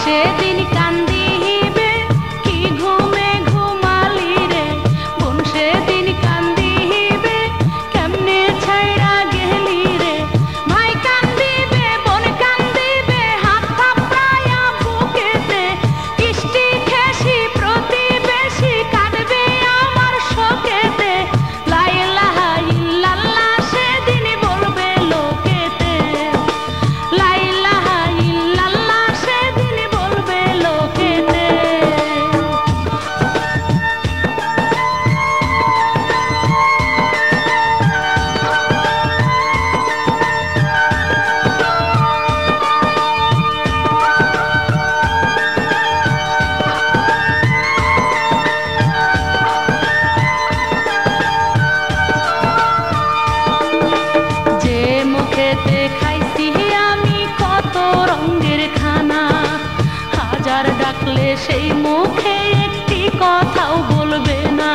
সেদিন কান্দিবে কি ঘুমে ঘুমালি রে বোন, সেদিন কান্দিবে কেমনে ছাইড়া গেলি রে। ভাই কান্দিবে বোন কান্দিবে হাত থাপড়ায়া বুকেতে, কিস্তি খেসি প্রতিবেশী কাঁদবে আমার শোকেতে। লা ইলাহা ইল্লাল্লাহ সেদিন বলবে লোকেতে, লা ইলাহা ইল্লাল্লাহ সেদিন বলবে লোকেতে। যে মুখেতে খাইছি আমি কত রঙের খানা, হাজার ডাকলে সেই মুখে একটি কথাও বলবে না।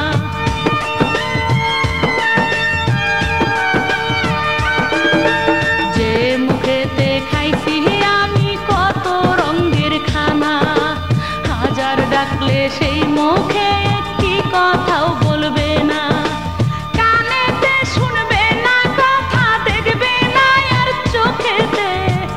যে মুখেতে খাইছি আমি কত রঙের খানা, হাজার ডাকলে সেই মুখে একটি কথাও বলবে না। কানেতে শুনবে না কথা, দেখবে না আর চোখেতে,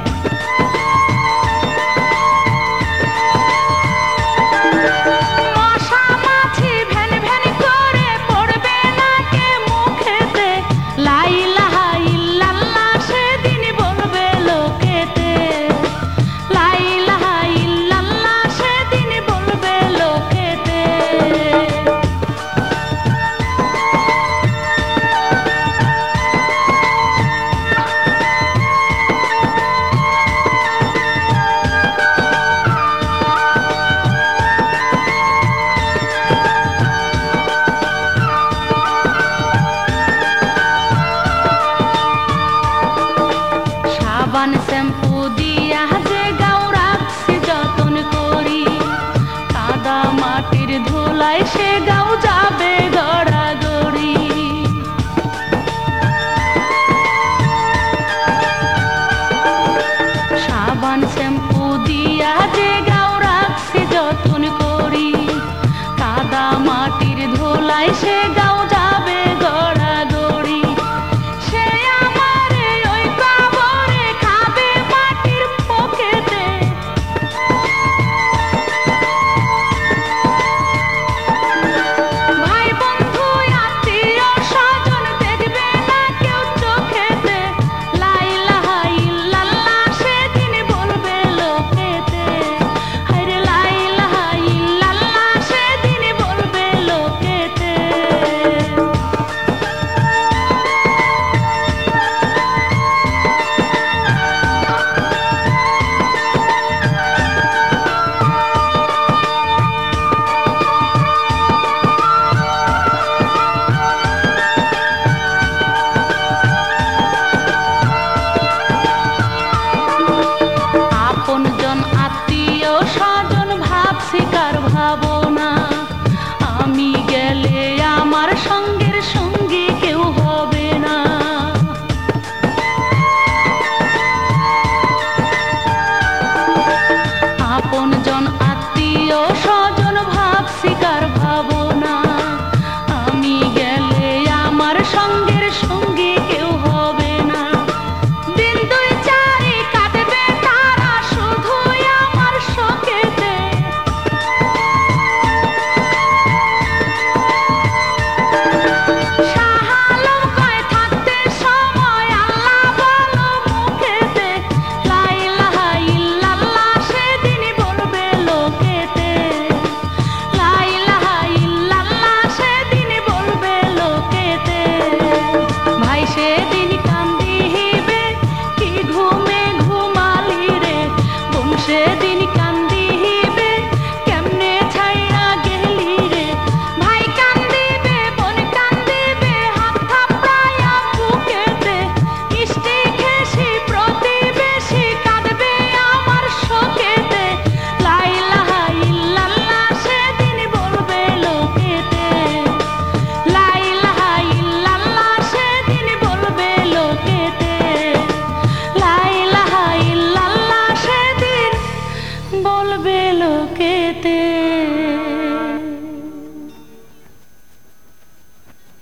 মশা মাছি ভ্যান ভ্যান করে পড়বে না কে মুখেতে। লা ইলাহা ইল্লাল্লাহ সেদিন বলবে লোকেতে, লা ইলাহা ইল্লাল্লাহ সেদিন বলবে লোকেতে। সাবান শ্যাম্পু দিয়া যে গাও রাখছি যতন করি, কাদা মাটির ধুলায় সে গাও যাবে গড়াগড়ি। সাবান শ্যাম্পু দিয়া যে গাও রাখছি যতন করি, কাদা মাটির ধুলায় সে গাও যাবে গড়াগড়ি। সে আমারে ওই কবরে খাবে মাটির পোকেতে, ভাই বন্ধু আত্মীয় স্বজন দেখবে না কেউ চোখেতে। লা ইলাহা ইল্লাল্লাহ সেদিন বলবে লোকেতে, হায়রে লা ইলাহা ইল্লাল্লাহ সেদিন বলবে লোকেতে। আপনজন আত্মীয় স্বজন ভাবছি কার ভাবনা, আমি গেলে আমার সঙ্গের সঙ্গী কেউ হবে না। আপনজন